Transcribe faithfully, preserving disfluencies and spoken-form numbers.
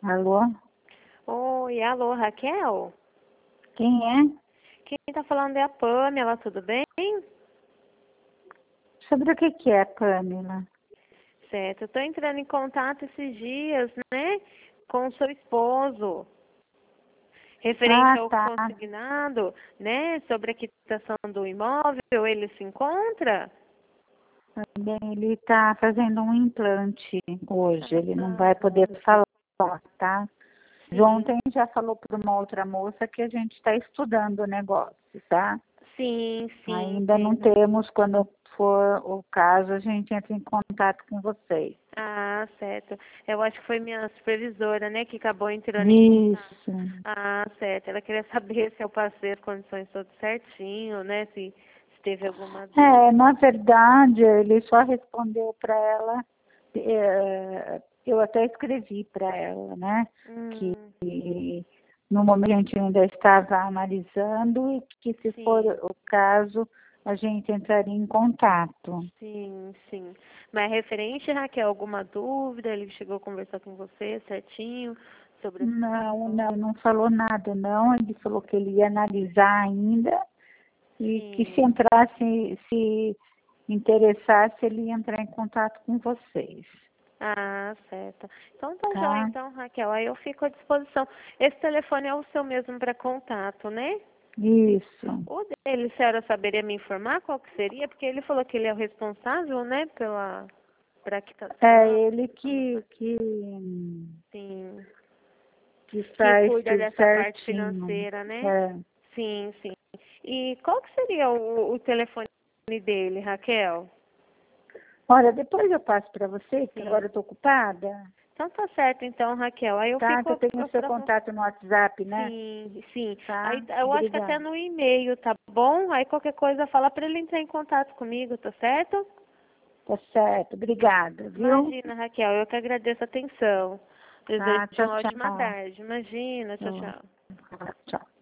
Alô? Oi, alô, Raquel? Quem é? Quem tá falando é a Pamela, tudo bem? Sobre o que que é, Pamela? Certo, eu tô entrando em contato esses dias, né, com o seu esposo, referente Ah, ao tá. consignado, né, sobre a quitação do imóvel, ele se encontra? Bem, ele está fazendo um implante hoje, ele não vai Ah, poder falar, tá? De sim, ontem já falou para uma outra moça que a gente está estudando o negócio, tá? sim, sim, Ainda não entendo. temos, quando for o caso, a gente entra em contato com vocês. Ah, certo. Eu acho que foi minha supervisora, né, que acabou entrando em contato. Isso. Ah, certo. Ela queria saber se eu passei as condições todas certinho, né, se, se teve alguma É, dúvida. na verdade, ele só respondeu para ela, é, eu até escrevi para ela, né, que Hum, no momento a gente ainda estava analisando e que se for sim, o caso, a gente entraria em contato. sim, sim. Mas referente, Raquel, alguma dúvida? Ele chegou a conversar com você certinho sobre a Não, situação? não, não falou nada não, ele falou que ele ia analisar ainda e que se Sim. entrasse, se interessasse, ele ia entrar em contato com vocês, Ah, certo. Então tá joia, tá? então, Raquel. Aí eu fico à disposição. Esse telefone é o seu mesmo para contato, né? Isso. O dele, a senhora saberia me informar qual que seria? Porque ele falou que ele é o responsável, né, pela pra É quitação, ele que, anotação, que, sim, que que faz cuida tudo dessa parte certinho. financeira, né? É. Sim, sim. E qual que seria o, o telefone dele, Raquel? Olha, depois eu passo para você, que agora eu Sim. estou ocupada, Então tá certo, então, Raquel. Aí eu tá? fico Que eu tenho o seu aproveitando. contato no WhatsApp, né? Sim, sim. Tá? Aí eu acho que até Obrigada. no e-mail, tá bom? Aí qualquer coisa fala para ele entrar em contato comigo, tá certo? Tá certo. Obrigada, viu? Imagina, Raquel, eu que agradeço a atenção. Desejo Tá, tchau, uma ótima tchau. tarde. Imagina, tchau, Tchau. tchau. Tchau.